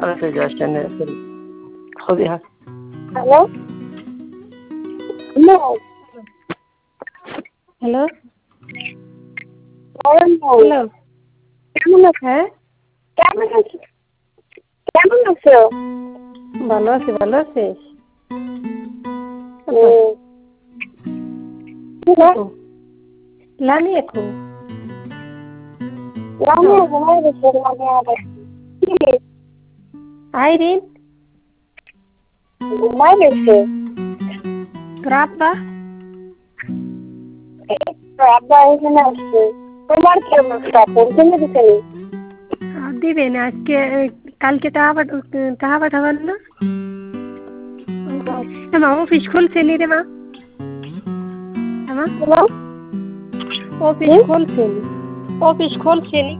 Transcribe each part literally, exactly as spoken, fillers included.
أنا في عشان خذيها. Hello hello hello বলেন ভাই, hello কেমন আছো? হ্যাঁ কেমন আছো? কেমন আছো? ভালো আছি ভালো আছিস হুম। কি রে? লামি এখন লামিয়া ঘুমাই গেছে, লামিয়া আবার কি আইরিন ঘুমাই গেছে? তোর আব্বা এই তো আব্বা এখানে আসছে। তোমার কি অবস্থা? পৌঁছে দিতে নেই? আর দিবে না আজকে কালকে টাকা পাঠা টাকা পাঠাবার না মা অফিস খুলছে নি রে মা মা হ্যালো অফিস খুলছে নি অফিস খুলছে নি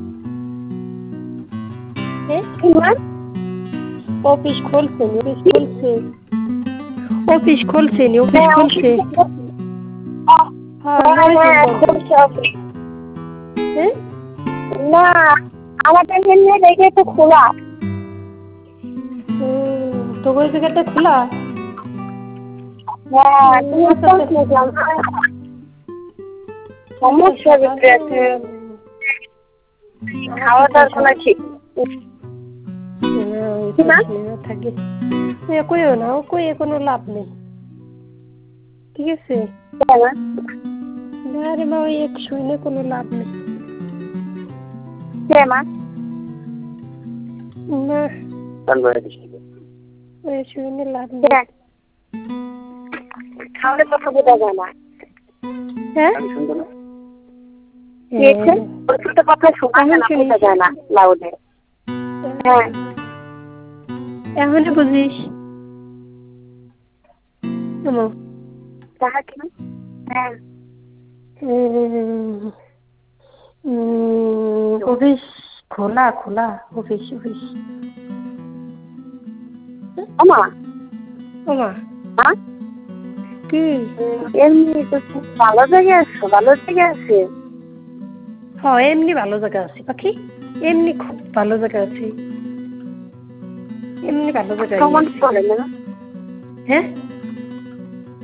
কি মা? অফিস খুলছে নি অফিস খুলছে অফিস খুলছে নি অফিস হ্যাঁ, খুলছে আহ, হ্যাঁ হ্যাঁ, নয় হ্যাঁ, দিন খুলছে অফিস। হ্যাঁ না, আমাদের জন্য দেখে তো খোলা। তো ওই জায়গাটা খোলা হ্যাঁ, তুমি তো শুনলাম। সমস্যা ভিতরে আছে। খাওয়া দাওয়ার কোনো ঠিক থাকে কইও না ও কইয়ে কোনো লাভ নেই ঠিক আছে না রে মা ওই এক শুনে কোনো লাভ নেই মা না ওই শুনে লাভ নেই খাওয়ালে কথা বোঝা যায় না। হ্যাঁ ছোট কথা শোনা যায় না, বোঝা যায় না লাউডে। হ্যাঁ এখনই বুঝিস তাহা কি? হ্যাঁ অফিস খোলা খোলা অফিস অফিস ওমা ওমা হ্যাঁ কি এমনি তো খুব ভালো জায়গায় আছো, ভালো জায়গায় আছে। হ্যাঁ এমনি ভালো জায়গা আছে পাখি এমনি খুব ভালো জায়গা আছে এমনি ভালো জায়গায় ভ্রমণ করে না? হ্যাঁ